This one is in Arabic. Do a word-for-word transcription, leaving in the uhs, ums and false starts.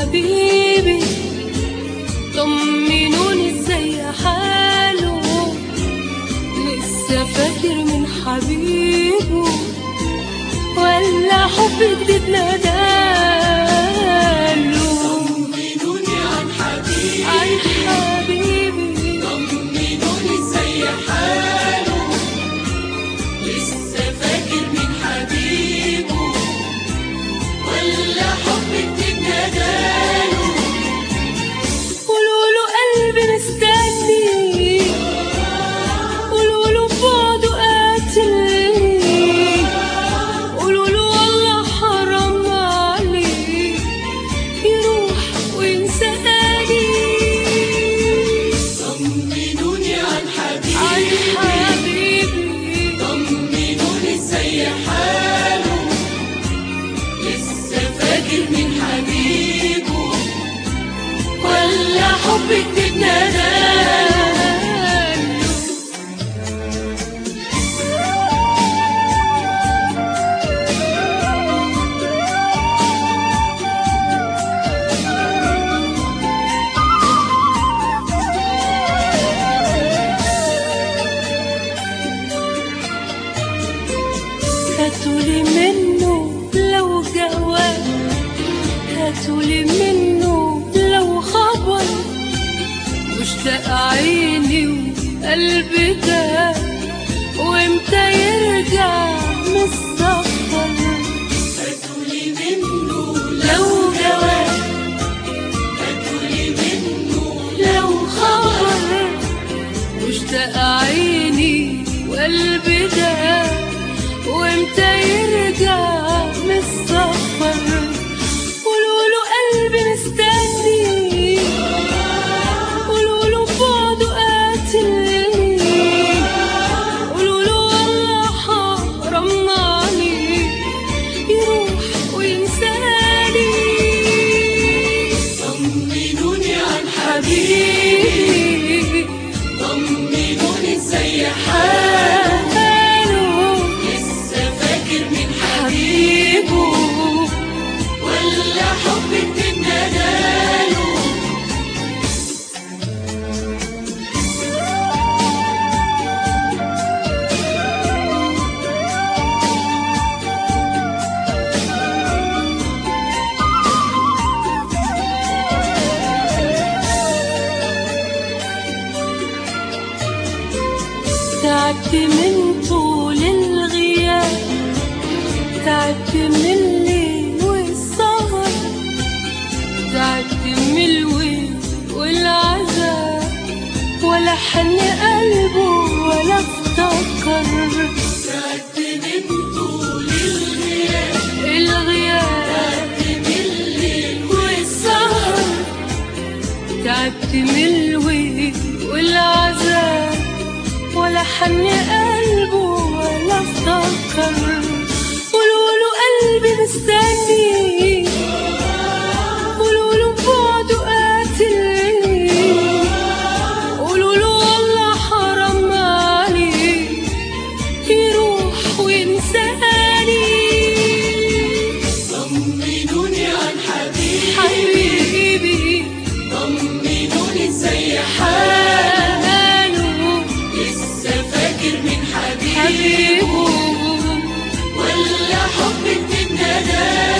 حبيبي طمنوني ازاي حاله، لسه فاكر من حبيبه ولا حب جديد ناداله؟ طمنوني عن حبيبي عن حبيبي طمنوني ازاي حاله، لسه فاكر من حبيبه ولا حب جديد ناداله؟ قولوله قلبي مستني، قولوله بعده قاتلني، قولوله والله حرام عليه يروح وينساني. طمنوني عن حبيبي عن حبيبي طمنوني ازاي حاله، لسه فاكر من حبيبه ولا حب جديد ناداله؟ هاتولي منه لو جواب، هاتولي منه لو خبر، مشتاق عيني وقلبي ده وامتى يرجع من السفر؟ هاتولي منه لو جواب، هاتولي منه لو خبر، مشتاق عيني وقلبي ده وامتى يرجع من السفر؟ قولوله قلبي مستني، قولوله بعده قاتلني، قولوله والله حرام عليه يروح وينساني. طمنوني عن حبيبي طمنوني ازاي حاله، لسه فاكر من حبيبه ولا حب جديد ناداله؟ تعبت من طول الغياب، تعبت من الليل والسهر، تعبت من الويل والعذاب، ولا حن قلبه ولا افتكر. تعبت من طول الغياب الغياب تعبت من الليل والسهر، تعبت من الويل والعذاب، ولا حن قلبه ولا افتكر. قولوله قلبي مستني، قولوله بعده قاتلني، قولوله والله حرام عليه يروح وينساني. طمنوني عن حبيبي حبيبي طمنوني ازاي حاله، لسه فاكر من حبيبه حبيبه ولا حب جديد ناداله؟